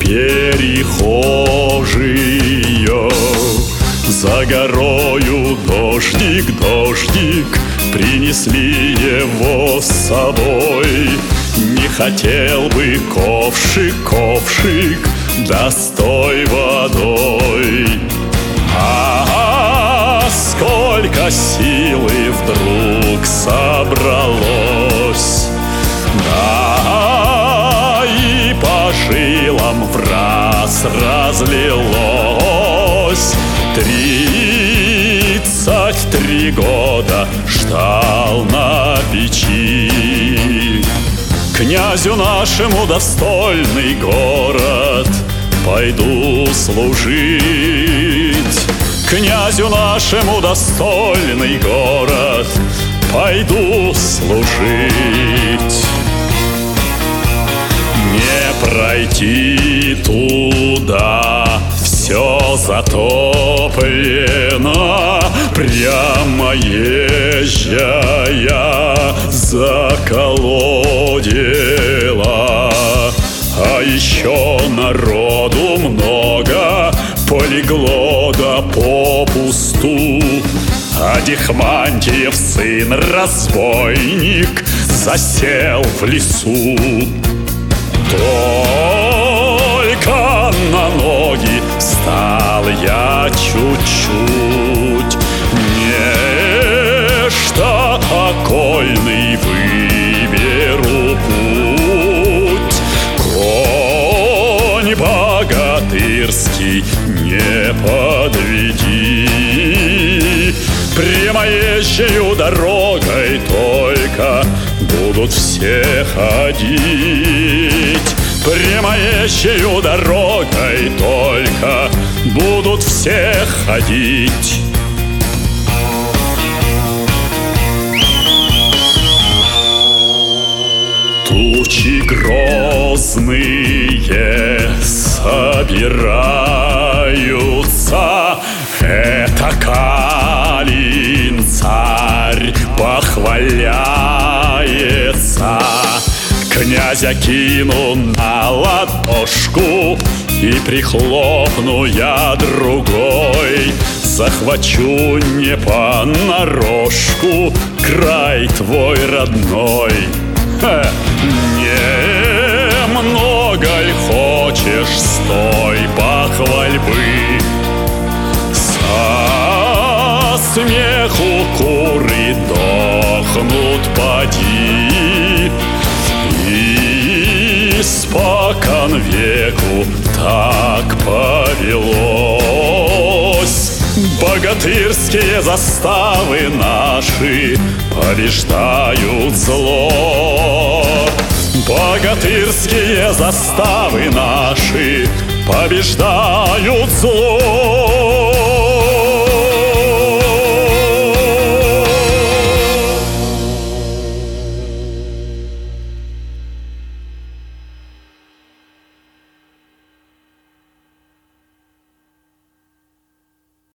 перехожие. За горою дождик, дождик, принесли его с собой. Не хотел бы ковшик, ковшик, да с той водой. Сколько силы вдруг собралось, да и по жилам враз разлилось. 33 года ждал на печи. Князю нашему достойный город пойду служить. Князю нашему достойный город пойду служить. Не пройти туда, все затоплено, прямо езжая заколодила. А еще народу много полегло да попусту. А Дихмантиев сын разбойник засел в лесу. Только на ноги встал я чуть-чуть, нечто окольный выберу путь. Конь богатырский, не подведи, прямоезжею дорогой только будут все ходить. Прямоезжею дорогой только будут все ходить. Тучи грозные собираются, это Калин царь похваляется. Князя кину на ладошку и прихлопну я другой. Захвачу не понарошку край твой родной. Немного ль хочешь с той похвальбы? Со смеху куры дохнут поди. Испокон веку так повелось. Богатырские заставы наши побеждают зло. Богатырские заставы наши побеждают зло.